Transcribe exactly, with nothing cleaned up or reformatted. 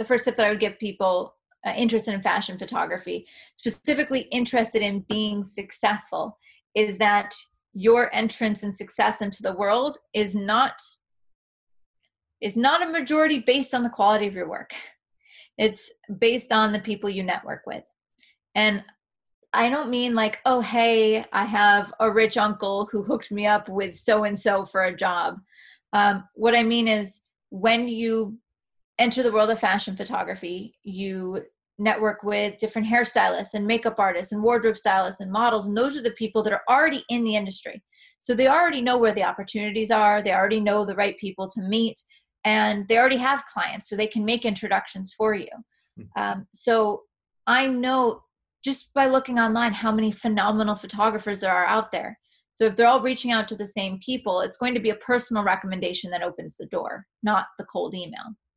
the first tip that I would give people uh, interested in fashion photography, specifically interested in being successful, is that your entrance and success into the world is not is not a majority based on the quality of your work. It's based on the people you network with. And I don't mean like, oh, hey, I have a rich uncle who hooked me up with so-and-so for a job. Um, what I mean is when you enter the world of fashion photography, you network with different hairstylists and makeup artists and wardrobe stylists and models. And those are the people that are already in the industry. So they already know where the opportunities are. They already know the right people to meet, and they already have clients, so they can make introductions for you. Um, so I know just by looking online how many phenomenal photographers there are out there. So if they're all reaching out to the same people, it's going to be a personal recommendation that opens the door, not the cold email.